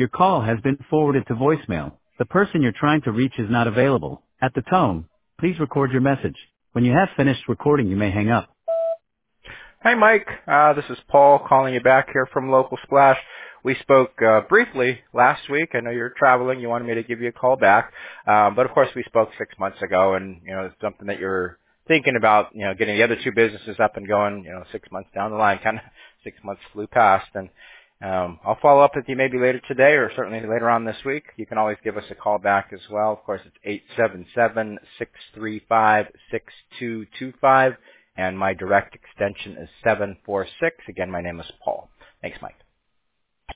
Your call has been forwarded to voicemail. The person you're trying to reach is not available. At the tone, please record your message. When you have finished recording, you may hang up. Hi, Mike. This is Paul calling you back here from Local Splash. We spoke briefly last week. I know you're traveling. You wanted me to give you a call back. But of course, we spoke 6 months ago, and, it's something that you're thinking about, getting the other two businesses up and going, 6 months down the line. Kind of 6 months flew past. And I'll follow up with you maybe later today or certainly later on this week. You can always give us a call back as well. Of course, it's 877-635-6225. And my direct extension is 746. Again, my name is Paul. Thanks, Mike.